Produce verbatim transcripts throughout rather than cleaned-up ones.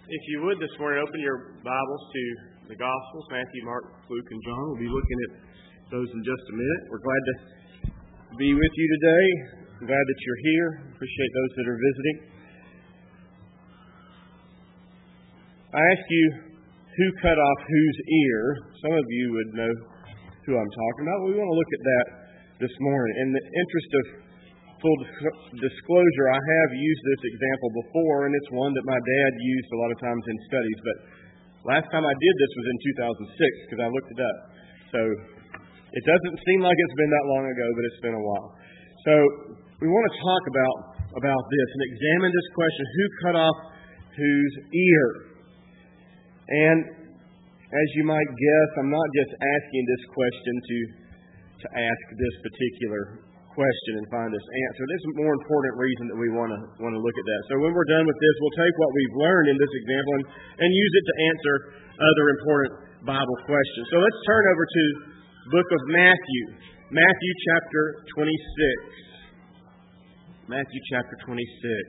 If you would this morning, open your Bibles to the Gospels, Matthew, Mark, Luke, and John. We'll be looking at those in just a minute. We're glad to be with you today. I'm glad that you're here. Appreciate those that are visiting. I ask you, who cut off whose ear? Some of you would know who I'm talking about. We want to look at that this morning. In the interest of full disclosure, I have used this example before, and it's one that my dad used a lot of times in studies. But last time I did this was in two thousand six, because I looked it up. So it doesn't seem like it's been that long ago, but it's been a while. So we want to talk about, about this and examine this question: who cut off whose ear? And as you might guess, I'm not just asking this question to, to ask this particular question and find this answer. There's a more important reason that we want to want to look at that. So when we're done with this, we'll take what we've learned in this example and, and use it to answer other important Bible questions. So let's turn over to the book of Matthew. Matthew chapter twenty-six. Matthew chapter twenty-six.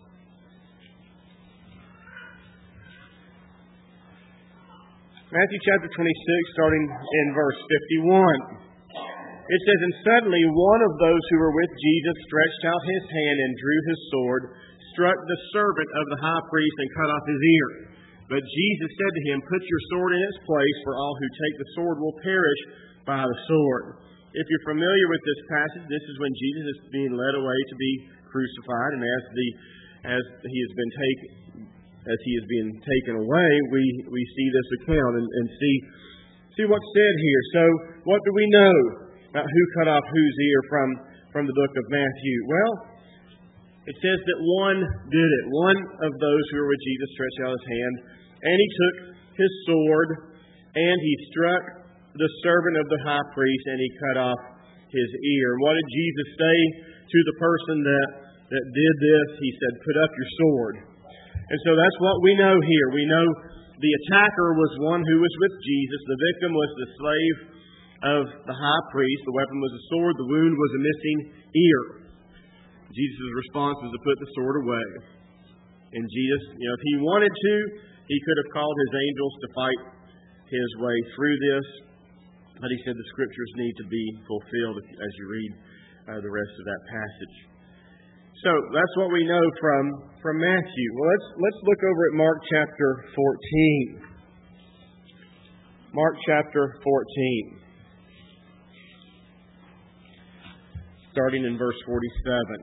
Matthew chapter twenty-six, starting in verse fifty-one. It says, "And suddenly one of those who were with Jesus stretched out his hand and drew his sword, struck the servant of the high priest, and cut off his ear. But Jesus said to him, 'Put your sword in its place, for all who take the sword will perish by the sword.'" If you're familiar with this passage, this is when Jesus is being led away to be crucified, and as the as he has been taken as he is being taken away, we, we see this account and, and see see what's said here. So what do we know about who cut off whose ear from, from the book of Matthew? Well, it says that one did it. One of those who were with Jesus stretched out his hand, and he took his sword, and he struck the servant of the high priest, and he cut off his ear. What did Jesus say to the person that, that did this? He said, "Put up your sword." And so that's what we know here. We know the attacker was one who was with Jesus. The victim was the slave of the high priest. The weapon was a sword. The wound was a missing ear. Jesus' response was to put the sword away. And Jesus, you know, if he wanted to, he could have called his angels to fight his way through this. But he said the scriptures need to be fulfilled as you read uh, the rest of that passage. So that's what we know from, from Matthew. Well, let's let's look over at Mark chapter fourteen. Mark chapter fourteen. Starting in verse forty-seven.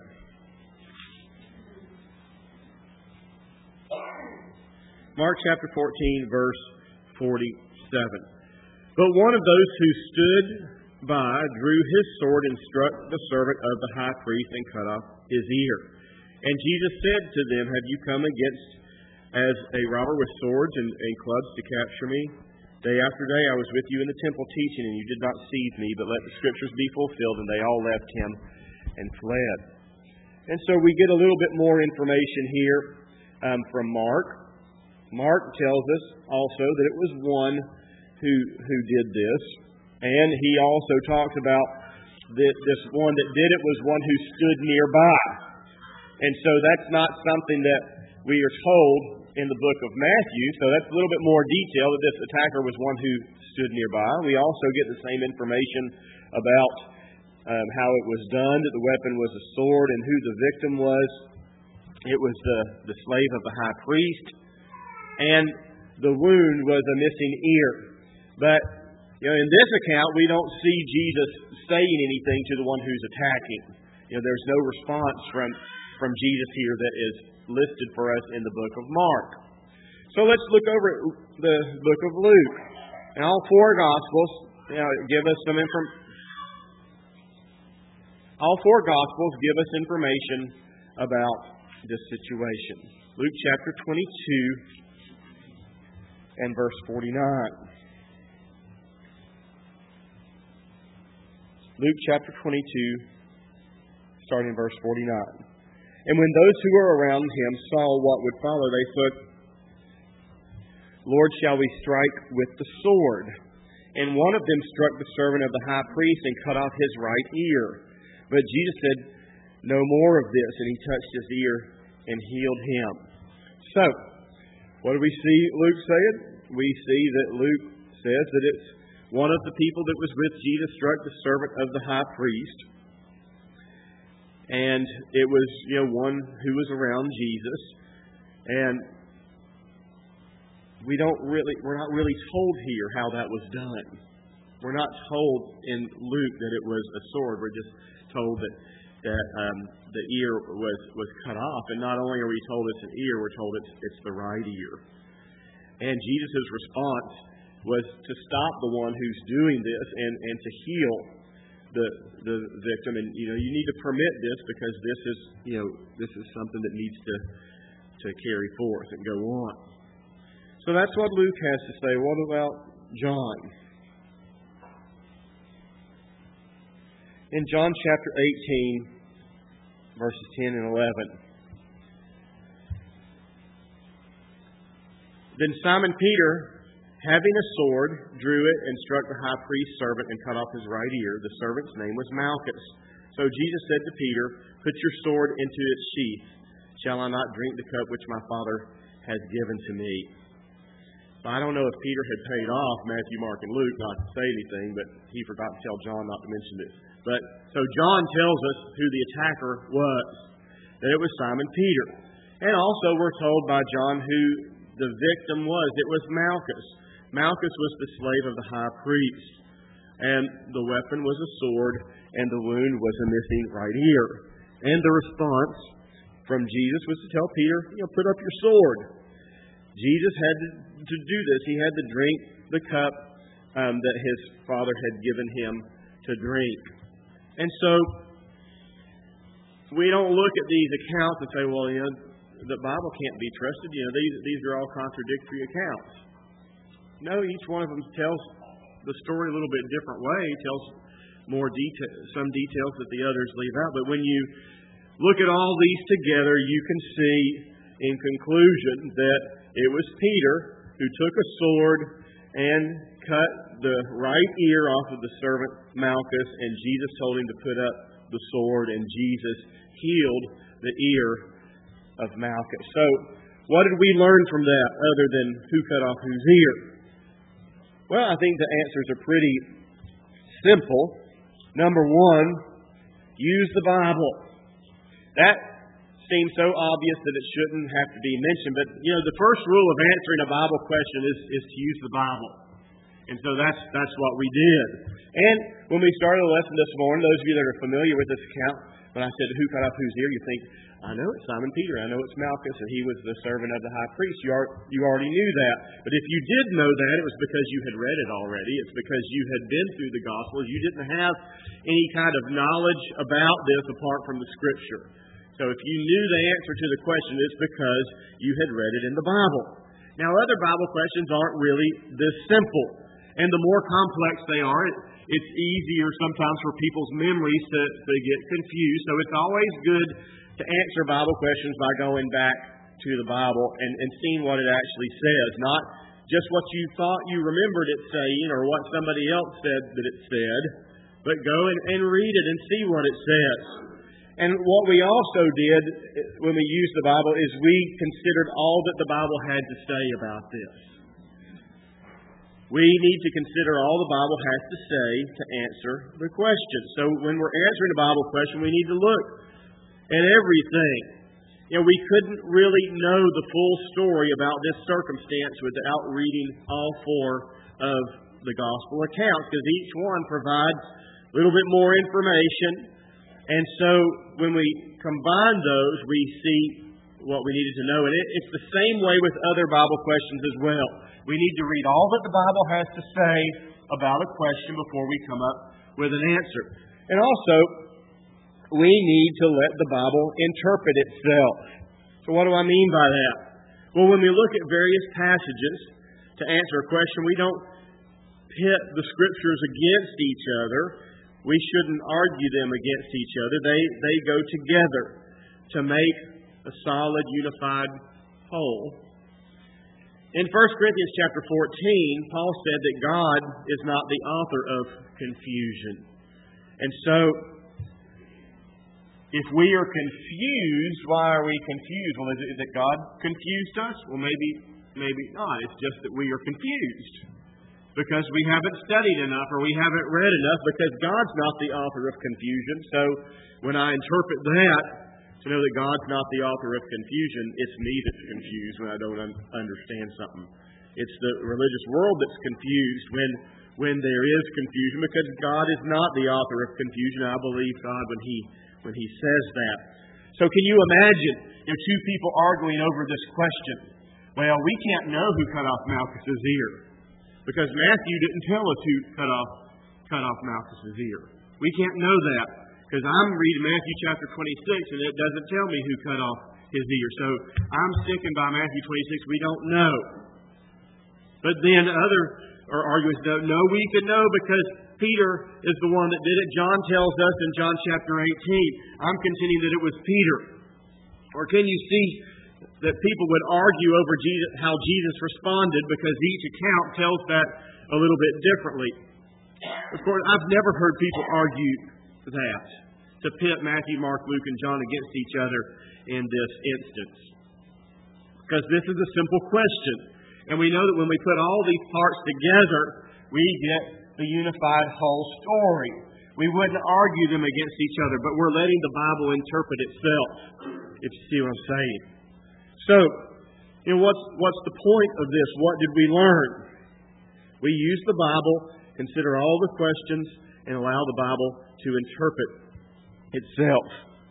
Mark chapter fourteen, verse forty-seven. "But one of those who stood by drew his sword and struck the servant of the high priest and cut off his ear. And Jesus said to them, 'Have you come against as a robber with swords and, and clubs to capture me? Day after day I was with you in the temple teaching, and you did not seize me, but let the scriptures be fulfilled.' And they all left him and fled." And so we get a little bit more information here um, from Mark. Mark tells us also that it was one who who did this. And he also talks about that this one that did it was one who stood nearby. And so that's not something that we are told in the book of Matthew. So that's a little bit more detail that this attacker was one who stood nearby. We also get the same information about um, how it was done, that the weapon was a sword, and who the victim was. It was the, the slave of the high priest. And the wound was a missing ear. But you know, in this account, we don't see Jesus saying anything to the one who's attacking. You know, there's no response from, from Jesus here that is listed for us in the book of Mark. So let's look over at the book of Luke. And all four Gospels, you know, give us some information. All four Gospels give us information about this situation. Luke chapter twenty-two and verse forty-nine. Luke chapter twenty-two, starting in verse forty-nine. "And when those who were around him saw what would follow, they said, 'Lord, shall we strike with the sword?' And one of them struck the servant of the high priest and cut off his right ear. But Jesus said, 'No more of this.' And he touched his ear and healed him." So, What do we see Luke saying? We see that Luke says that it's one of the people that was with Jesus struck the servant of the high priest. And it was, you know, one who was around Jesus. And we don't really, we're not really told here how that was done. We're not told in Luke that it was a sword. We're just told that that um, the ear was, was cut off. And not only are we told it's an ear, we're told it's it's the right ear. And Jesus' response was to stop the one who's doing this and, and to heal the the victim. And you know, you need to permit this because this is you know this is something that needs to to carry forth and go on. So that's what Luke has to say. What about John? In John chapter eighteen, verses ten and eleven. Then Simon Peter, having a sword, drew it and struck the high priest's servant and cut off his right ear. The servant's name was Malchus. So Jesus said to Peter, "Put your sword into its sheath. Shall I not drink the cup which my Father has given to me?" I don't know if Peter had paid off Matthew, Mark, and Luke not to say anything, but he forgot to tell John not to mention this. But so John tells us who the attacker was, that it was Simon Peter. And also we're told by John who the victim was. It was Malchus. Malchus was the slave of the high priest. And the weapon was a sword, and the wound was a missing right ear. And the response from Jesus was to tell Peter, you know, put up your sword. Jesus had to, to do this. He had to drink the cup um, that his Father had given him to drink. And so, we don't look at these accounts and say, well, you know, the Bible can't be trusted. You know, these these are all contradictory accounts. No, each one of them tells the story a little bit different way. It tells more detail, some details that the others leave out. But when you look at all these together, you can see in conclusion that it was Peter who took a sword and cut the right ear off of the servant Malchus, and Jesus told him to put up the sword, and Jesus healed the ear of Malchus. So, what did we learn from that other than who cut off whose ear? Well, I think the answers are pretty simple. Number one, use the Bible. That seems so obvious that it shouldn't have to be mentioned, but you know, the first rule of answering a Bible question is, is to use the Bible. And so that's that's what we did. And when we started the lesson this morning, those of you that are familiar with this account, when I said who cut off whose ear, you think, I know it's Simon Peter, I know it's Malchus, and he was the servant of the high priest. You, are, you already knew that. But if you did know that, it was because you had read it already. It's because you had been through the Gospels. You didn't have any kind of knowledge about this apart from the Scripture. So if you knew the answer to the question, it's because you had read it in the Bible. Now, other Bible questions aren't really this simple. And the more complex they are, it, it's easier sometimes for people's memories to, to get confused. So it's always good to answer Bible questions by going back to the Bible and, and seeing what it actually says. Not just what you thought you remembered it saying or what somebody else said that it said, but go and, and read it and see what it says. And what we also did when we used the Bible is we considered all that the Bible had to say about this. We need to consider all the Bible has to say to answer the question. So when we're answering a Bible question, we need to look at everything. You know, we couldn't really know the full story about this circumstance without reading all four of the Gospel accounts, because each one provides a little bit more information. And so when we combine those, we see what we needed to know. And it, it's the same way with other Bible questions as well. We need to read all that the Bible has to say about a question before we come up with an answer. And also, we need to let the Bible interpret itself. So what do I mean by that? Well, when we look at various passages to answer a question, we don't pit the Scriptures against each other. We shouldn't argue them against each other. They, they go together to make a solid, unified whole. In First Corinthians chapter fourteen, Paul said that God is not the author of confusion. And so, if we are confused, why are we confused? Well, is it that God confused us? Well, maybe Maybe not. It's just that we are confused because we haven't studied enough or we haven't read enough, because God's not the author of confusion. So when I interpret that to know that God's not the author of confusion, it's me that's confused when I don't un- understand something. It's the religious world that's confused when when there is confusion, because God is not the author of confusion. I believe God when He when He says that. So can you imagine if two people arguing over this question? Well, we can't know who cut off Malchus's ear, because Matthew didn't tell us who cut off cut off Malchus's ear. We can't know that because I'm reading Matthew chapter twenty-six and it doesn't tell me who cut off his ear. So I'm sticking by Matthew twenty-six. We don't know. But then other or arguments don't know. We can know because Peter is the one that did it. John tells us in John chapter eighteen. I'm contending that it was Peter. Or can you see that people would argue over Jesus, how Jesus responded, because each account tells that a little bit differently. Of course, I've never heard people argue that, to pit Matthew, Mark, Luke, and John against each other in this instance. Because this is a simple question. And we know that when we put all these parts together, we get the unified whole story. We wouldn't argue them against each other, but we're letting the Bible interpret itself, if you see what I'm saying. So, you know, what's, what's the point of this? What did we learn? We use the Bible, consider all the questions, and allow the Bible to interpret itself.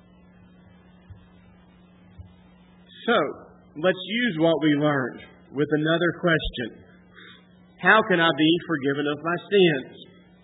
So, let's use what we learned with another question. How can I be forgiven of my sins?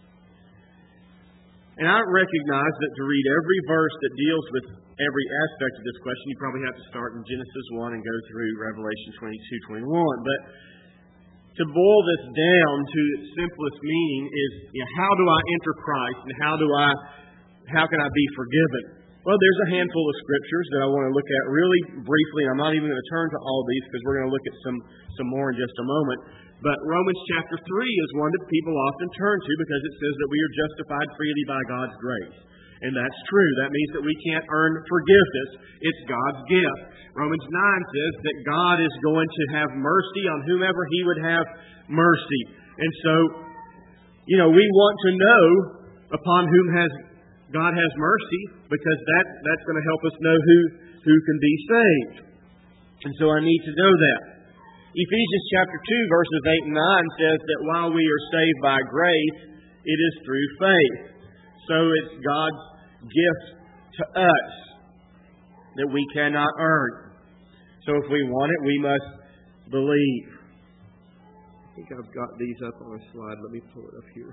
And I recognize that to read every verse that deals with every aspect of this question, you probably have to start in Genesis one and go through Revelation twenty-two, twenty-one. But to boil this down to its simplest meaning is, you know, how do I enter Christ and how do I, how can I be forgiven? Well, there's a handful of scriptures that I want to look at really briefly. I'm not even going to turn to all these because we're going to look at some, some more in just a moment. But Romans chapter three is one that people often turn to because it says that we are justified freely by God's grace. And that's true. That means that we can't earn forgiveness. It's God's gift. Romans nine says that God is going to have mercy on whomever He would have mercy. And so, you know, we want to know upon whom has God has mercy, because that, that's going to help us know who, who can be saved. And so I need to know that. Ephesians chapter two, verses eight and nine says that while we are saved by grace, it is through faith. So it's God's gift to us that we cannot earn. So if we want it, we must believe. I think I've got these up on a slide. Let me pull it up here.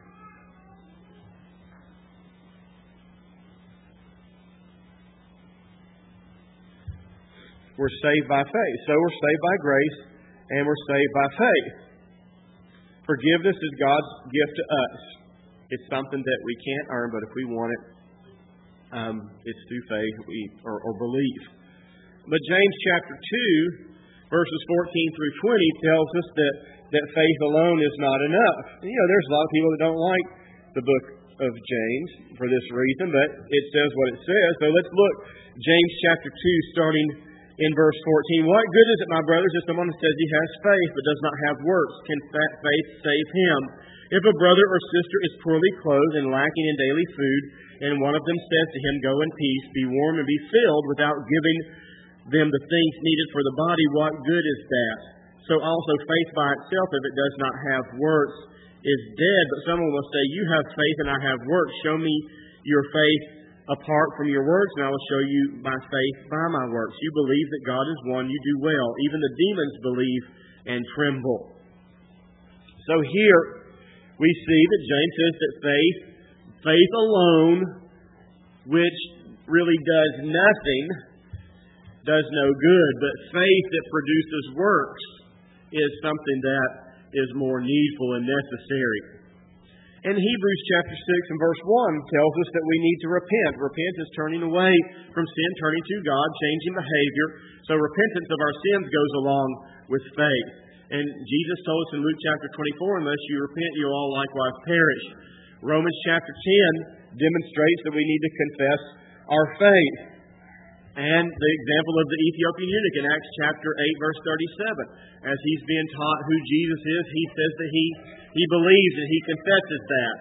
We're saved by faith. So we're saved by grace and we're saved by faith. Forgiveness is God's gift to us. It's something that we can't earn, but if we want it, um, it's through faith we, or, or belief. But James chapter two, verses fourteen through twenty tells us that, that faith alone is not enough. You know, there's a lot of people that don't like the book of James for this reason, but it says what it says. So let's look. James chapter two, starting in verse fourteen. What good is it, my brothers, if someone says he has faith but does not have works? Can faith save him? If a brother or sister is poorly clothed and lacking in daily food, and one of them says to him, go in peace, be warm and be filled, without giving them the things needed for the body, what good is that? So also faith by itself, if it does not have works, is dead. But someone will say, you have faith and I have works. Show me your faith apart from your works, and I will show you my faith by my works. You believe that God is one, you do well. Even the demons believe and tremble. So here we see that James says that faith, faith alone, which really does nothing, does no good. But faith that produces works is something that is more needful and necessary. And Hebrews chapter six and verse one tells us that we need to repent. Repent is turning away from sin, turning to God, changing behavior. So repentance of our sins goes along with faith. And Jesus told us in Luke chapter twenty-four, unless you repent, you'll all likewise perish. Romans chapter ten demonstrates that we need to confess our faith. And the example of the Ethiopian eunuch in Acts chapter eight, verse thirty-seven. As he's being taught who Jesus is, he says that he, he believes and he confesses that.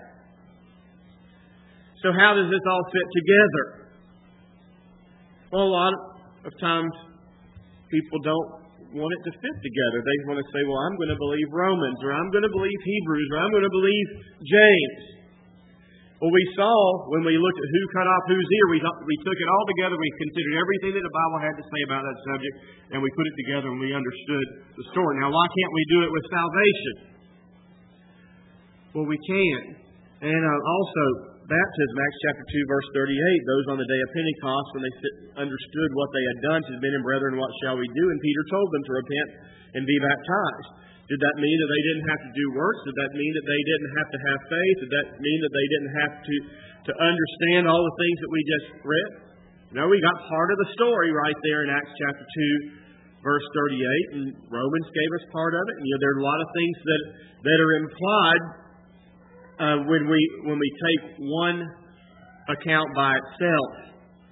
So how does this all fit together? Well, a lot of times people don't want it to fit together. They want to say, well, I'm going to believe Romans, or I'm going to believe Hebrews, or I'm going to believe James. Well, we saw when we looked at who cut off whose ear, we, we took it all together, we considered everything that the Bible had to say about that subject, and we put it together and we understood the story. Now, why can't we do it with salvation? Well, we can. And uh, also, baptism, Acts chapter two, verse thirty-eight, those on the day of Pentecost, when they understood what they had done to the men and brethren, what shall we do? And Peter told them to repent and be baptized. Did that mean that they didn't have to do works? Did that mean that they didn't have to have faith? Did that mean that they didn't have to, to understand all the things that we just read? No, we got part of the story right there in Acts chapter two, verse thirty-eight, and Romans gave us part of it. And, you know, there are a lot of things that, that are implied uh, when we when we take one account by itself.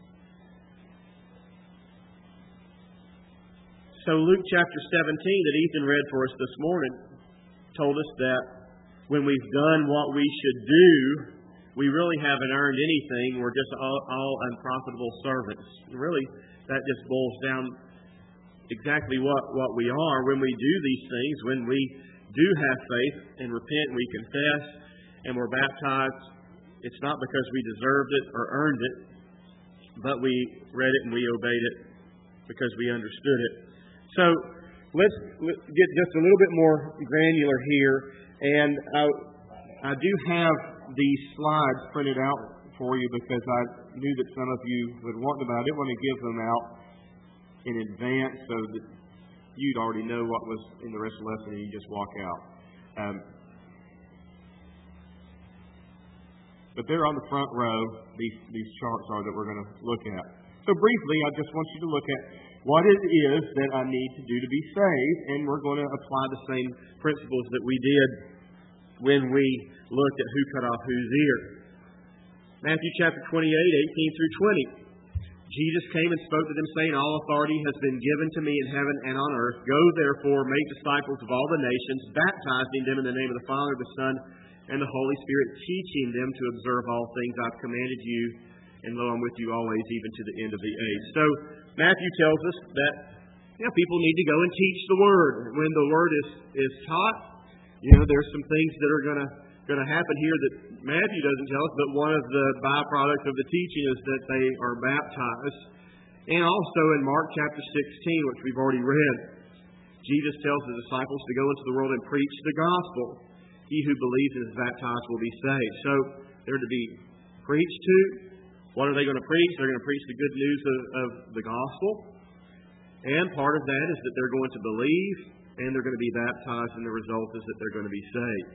So Luke chapter seventeen that Ethan read for us this morning told us that when we've done what we should do, we really haven't earned anything. We're just all, all unprofitable servants. Really, that just boils down exactly what, what we are. When we do these things, when we do have faith and repent, we confess, and we're baptized, it's not because we deserved it or earned it, but we read it and we obeyed it because we understood it. So let's get just a little bit more granular here, and I, I do have these slides printed out for you because I knew that some of you would want them. I didn't want to give them out in advance so that you'd already know what was in the rest of the lesson and you just walk out. Um, but they're on the front row, these, these charts are that we're going to look at. So briefly, I just want you to look at what it is that I need to do to be saved, and we're going to apply the same principles that we did when we looked at who cut off whose ear. Matthew chapter twenty-eight, eighteen through twenty. Jesus came and spoke to them, saying, all authority has been given to me in heaven and on earth. Go, therefore, make disciples of all the nations, baptizing them in the name of the Father, the Son, and the Holy Spirit, teaching them to observe all things I've commanded you. And lo, I'm with you always, even to the end of the age. So, Matthew tells us that you know, people need to go and teach the Word. When the Word is, is taught, you know, there's some things that are going to going to happen here that Matthew doesn't tell us, but one of the byproducts of the teaching is that they are baptized. And also in Mark chapter sixteen, which we've already read, Jesus tells the disciples to go into the world and preach the gospel. He who believes and is baptized will be saved. So they're to be preached to. What are they going to preach? They're going to preach the good news of, of the gospel. And part of that is that they're going to believe and they're going to be baptized, and the result is that they're going to be saved.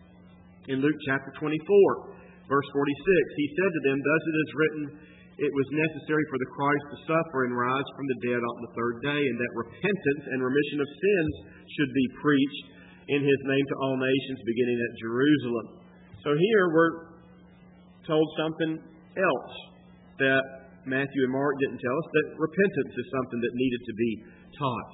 In Luke chapter twenty-four, verse forty-six, he said to them, thus it is written, it was necessary for the Christ to suffer and rise from the dead on the third day, and that repentance and remission of sins should be preached in His name to all nations, beginning at Jerusalem. So here we're told something else that Matthew and Mark didn't tell us, that repentance is something that needed to be taught.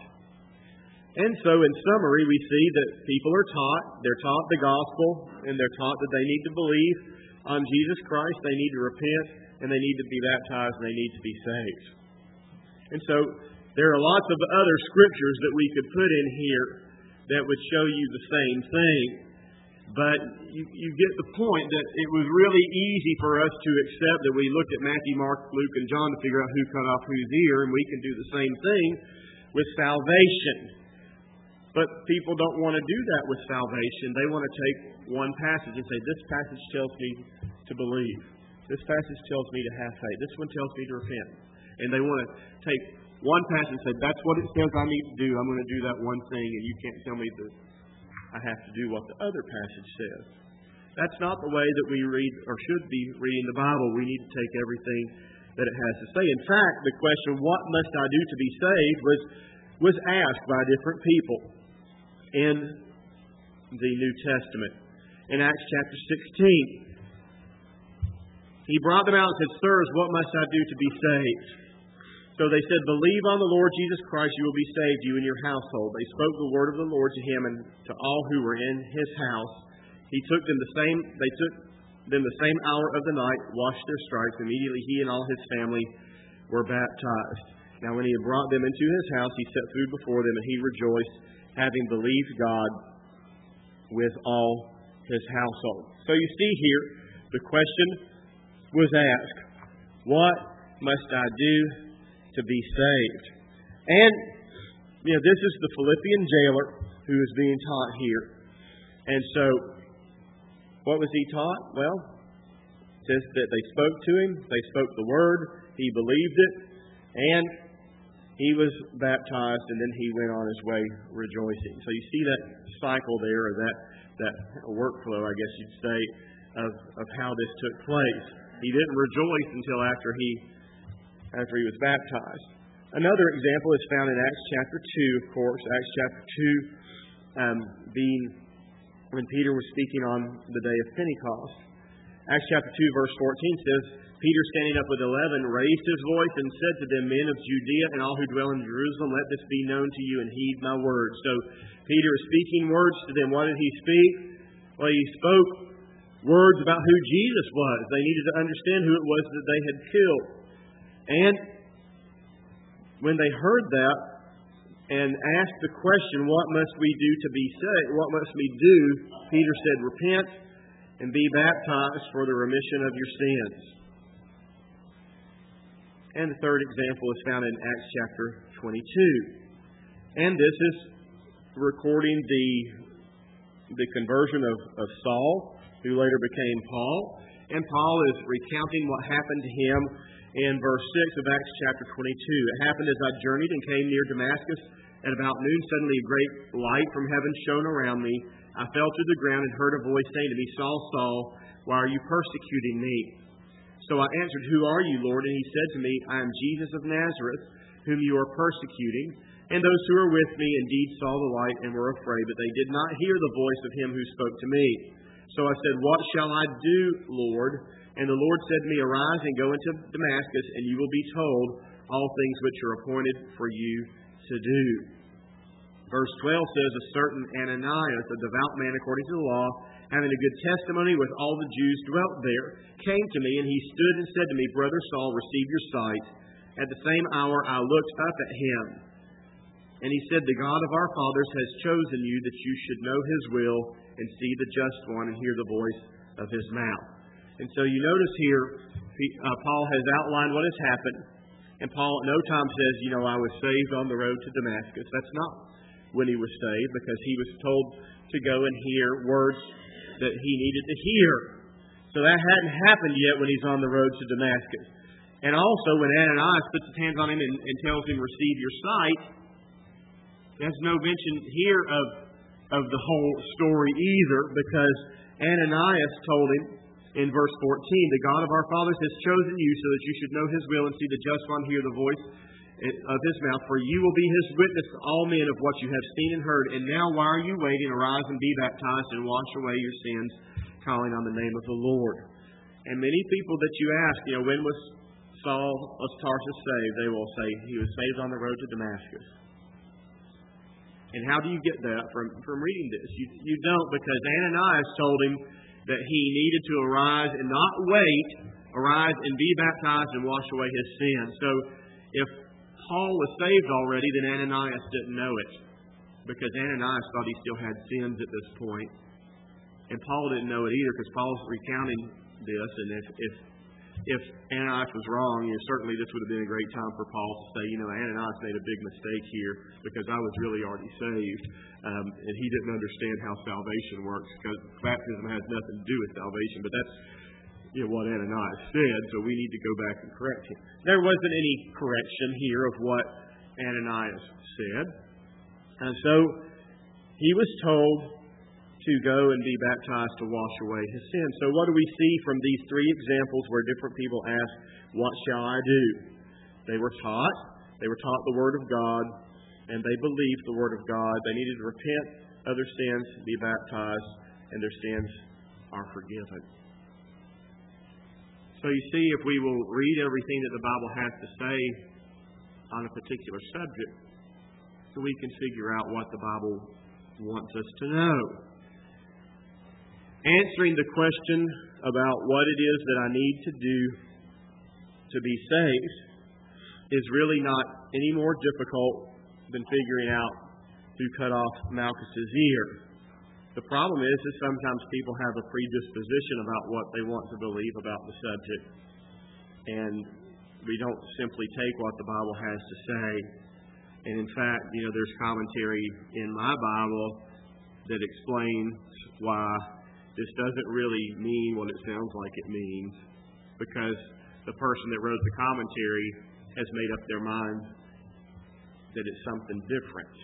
And so in summary, we see that people are taught, they're taught the gospel, and they're taught that they need to believe on Jesus Christ, they need to repent, and they need to be baptized, and they need to be saved. And so there are lots of other scriptures that we could put in here that would show you the same thing. But you, you get the point that it was really easy for us to accept that we looked at Matthew, Mark, Luke, and John to figure out who cut off whose ear, and we can do the same thing with salvation. But people don't want to do that with salvation. They want to take one passage and say, this passage tells me to believe. This passage tells me to have faith. This one tells me to repent. And they want to take one passage and say, that's what it says I need to do. I'm going to do that one thing, and you can't tell me that I have to do what the other passage says. That's not the way that we read or should be reading the Bible. We need to take everything that it has to say. In fact, the question, what must I do to be saved, was, was asked by different people in the New Testament. In Acts chapter sixteen, he brought them out and said, sirs, what must I do to be saved? So they said, "Believe on the Lord Jesus Christ, you will be saved, you and your household." They spoke the word of the Lord to him and to all who were in his house. He took them the same. They took them the same hour of the night, washed their stripes. Immediately he and all his family were baptized. Now when he had brought them into his house, he set food before them, and he rejoiced, having believed God with all his household. So you see here, the question was asked, what must I do to be saved? And, you know, this is the Philippian jailer who is being taught here. And so, what was he taught? Well, it says that they spoke to him, they spoke the word, he believed it, and he was baptized, and then he went on his way rejoicing. So you see that cycle there, or that, that workflow, I guess you'd say, of, of how this took place. He didn't rejoice until after he after he was baptized. Another example is found in Acts chapter two, of course. Acts chapter two um, being when Peter was speaking on the day of Pentecost. Acts chapter two, verse fourteen says, Peter, standing up with eleven, raised his voice and said to them, "Men of Judea and all who dwell in Jerusalem, let this be known to you, and heed my words." So Peter is speaking words to them. What did he speak? Well, he spoke words about who Jesus was. They needed to understand who it was that they had killed. And when they heard that and asked the question, what must we do to be saved? What must we do? Peter said, repent and be baptized for the remission of your sins. And the third example is found in Acts chapter twenty-two. And this is recording the, the conversion of, of Saul, who later became Paul. And Paul is recounting what happened to him in verse six of Acts chapter twenty-two. "It happened as I journeyed and came near Damascus. At about noon, suddenly a great light from heaven shone around me. I fell to the ground and heard a voice saying to me, 'Saul, Saul, why are you persecuting me?' So I answered, 'Who are you, Lord?' And he said to me, 'I am Jesus of Nazareth, whom you are persecuting.' And those who were with me indeed saw the light and were afraid, but they did not hear the voice of him who spoke to me. So I said, 'What shall I do, Lord?' And the Lord said to me, 'Arise and go into Damascus, and you will be told all things which are appointed for you to do.'" Verse twelve says, "A certain Ananias, a devout man according to the law, having a good testimony with all the Jews dwelt there, came to me, and he stood and said to me, 'Brother Saul, receive your sight.' At the same hour I looked up at him. And he said, 'The God of our fathers has chosen you, that you should know his will and see the just one and hear the voice of his mouth.'" And so you notice here, uh, Paul has outlined what has happened. And Paul at no time says, you know, I was saved on the road to Damascus. That's not when he was saved, because he was told to go and hear words that he needed to hear. So that hadn't happened yet when he's on the road to Damascus. And also when Ananias puts his hands on him and, and tells him, "Receive your sight," there's no mention here of, of the whole story either, because Ananias told him in verse fourteen, "The God of our fathers has chosen you so that you should know his will and see the just one, hear the voice of his mouth. For you will be his witness to all men of what you have seen and heard. And now why are you waiting? Arise and be baptized and wash away your sins, calling on the name of the Lord." And many people that you ask, you know, when was Saul of Tarsus saved? They will say he was saved on the road to Damascus. And how do you get that from, from reading this? You, you don't, because Ananias told him that he needed to arise and not wait, arise and be baptized and wash away his sins. So if Paul was saved already, then Ananias didn't know it, because Ananias thought he still had sins at this point. And Paul didn't know it either, because Paul's recounting this, and if if, if Ananias was wrong, you know, certainly this would have been a great time for Paul to say, you know, Ananias made a big mistake here, because I was really already saved, um, and he didn't understand how salvation works, because baptism has nothing to do with salvation, but that's you know, what Ananias said, so we need to go back and correct him. There wasn't any correction here of what Ananias said. And so he was told to go and be baptized to wash away his sins. So what do we see from these three examples where different people ask, "What shall I do?" They were taught. They were taught the Word of God, and they believed the Word of God. They needed to repent of their sins, be baptized, and their sins are forgiven. So you see, if we will read everything that the Bible has to say on a particular subject so we can figure out what the Bible wants us to know. Answering the question about what it is that I need to do to be saved is really not any more difficult than figuring out who cut off Malchus's ear. The problem is that sometimes people have a predisposition about what they want to believe about the subject, and we don't simply take what the Bible has to say. And in fact, you know, there's commentary in my Bible that explains why this doesn't really mean what it sounds like it means, because the person that wrote the commentary has made up their mind that it's something different.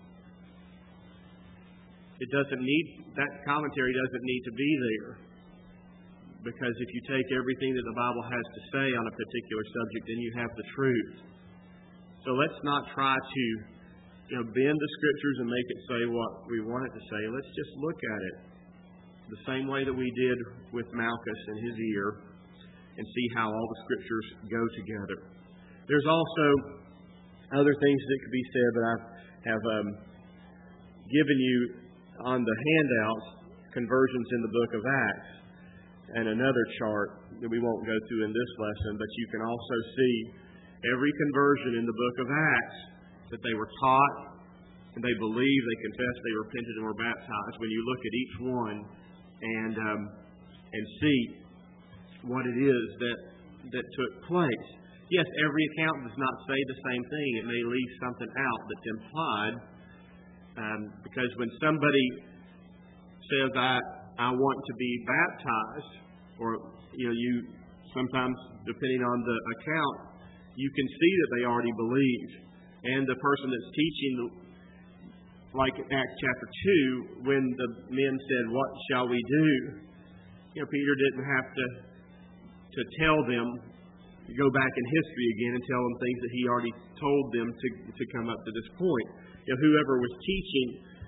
It doesn't need, that commentary doesn't need to be there, because if you take everything that the Bible has to say on a particular subject, then you have the truth. So let's not try to, you know, bend the Scriptures and make it say what we want it to say. Let's just look at it the same way that we did with Malchus and his ear, and see how all the Scriptures go together. There's also other things that could be said, but I have um, given you on the handouts conversions in the book of Acts, and another chart that we won't go through in this lesson, but you can also see every conversion in the book of Acts that they were taught, and they believed, they confessed, they repented, and were baptized. When you look at each one and um, and see what it is that that took place. Yes, every account does not say the same thing. It may leave something out that's implied, um, because when somebody says, "I I want to be baptized," or you know, you sometimes, depending on the account, you can see that they already believe. And the person that's teaching, like Acts chapter two, when the men said, "What shall we do?" You know, Peter didn't have to to tell them, go back in history again and tell them things that he already told them to to come up to this point. You know, whoever was teaching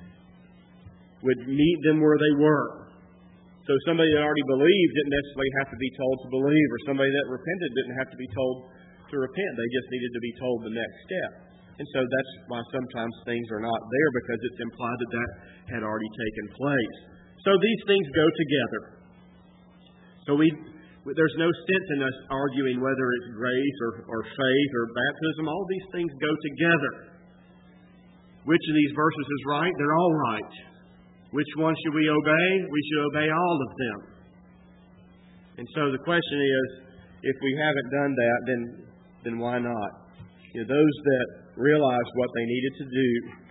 would meet them where they were. So somebody that already believed didn't necessarily have to be told to believe, or somebody that repented didn't have to be told to repent. They just needed to be told the next step. And so that's why sometimes things are not there, because it's implied that that had already taken place. So these things go together. So we, there's no sense in us arguing whether it's grace or, or faith or baptism. All these things go together. Which of these verses is right? They're all right. Which one should we obey? We should obey all of them. And so the question is, if we haven't done that, then then why not? You know, those that realized what they needed to do.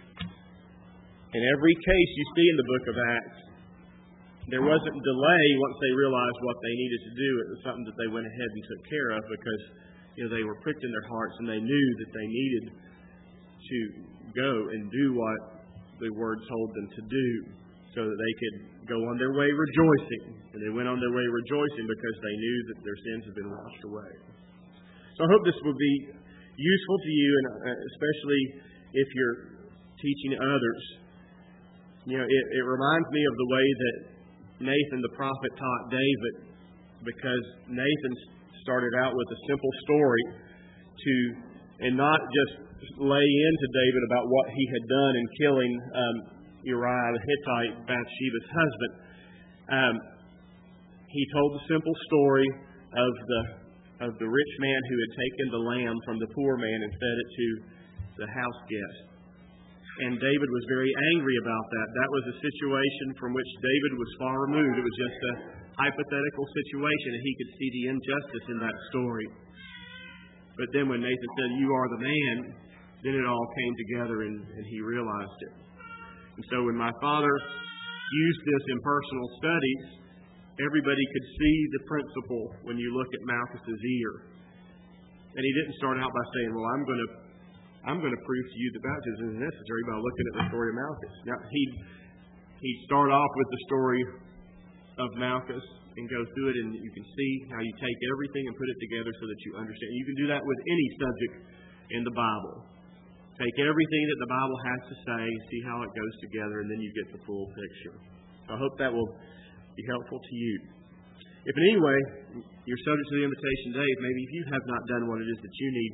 In every case you see in the book of Acts, there wasn't delay once they realized what they needed to do. It was something that they went ahead and took care of, because you know, they were pricked in their hearts and they knew that they needed to go and do what the Word told them to do, so that they could go on their way rejoicing. And they went on their way rejoicing because they knew that their sins had been washed away. So I hope this will be useful to you, and especially if you're teaching others. You know, it, it reminds me of the way that Nathan the prophet taught David, because Nathan started out with a simple story to, and not just lay into David about what he had done in killing um, Uriah the Hittite, Bathsheba's husband. Um, he told the simple story of the of the rich man who had taken the lamb from the poor man and fed it to the house guest. And David was very angry about that. That was a situation from which David was far removed. It was just a hypothetical situation, and he could see the injustice in that story. But then when Nathan said, "You are the man," then it all came together, and, and he realized it. And so when my father used this in personal studies, everybody could see the principle when you look at Malchus's ear. And he didn't start out by saying, "Well, I'm going to I'm going to prove to you that baptism is necessary," by looking at the story of Malchus. Now, he'd, he'd start off with the story of Malchus and go through it, and you can see how you take everything and put it together so that you understand. You can do that with any subject in the Bible. Take everything that the Bible has to say, see how it goes together, and then you get the full picture. So I hope that will be helpful to you. If in any way you're subject to the invitation today, maybe if you have not done what it is that you need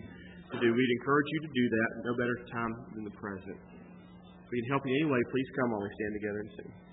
to do. We'd encourage you to do that. No better time than the present. If we can help you in any way, please come while we stand together and sing.